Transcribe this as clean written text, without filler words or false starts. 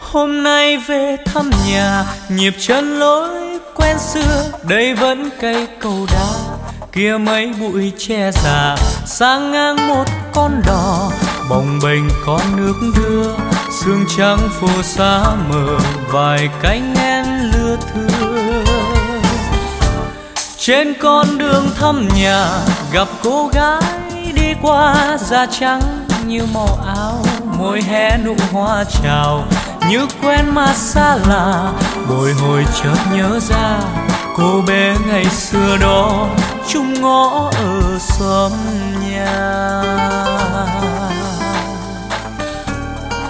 Hôm nay về thăm nhà, nhịp chân lối quen xưa, đây vẫn cây cầu đá, kia mấy bụi tre già, sang ngang một con đò, bồng bềnh con nước đưa, sương trắng phô xa mờ, vài cánh én lưa thưa. Trên con đường thăm nhà, gặp cô gái đi qua, da trắng như màu áo, môi hé nụ hoa chào, như quen mà xa lạ. Bồi hồi chợt nhớ ra cô bé ngày xưa đó, chung ngõ ở xóm nhà.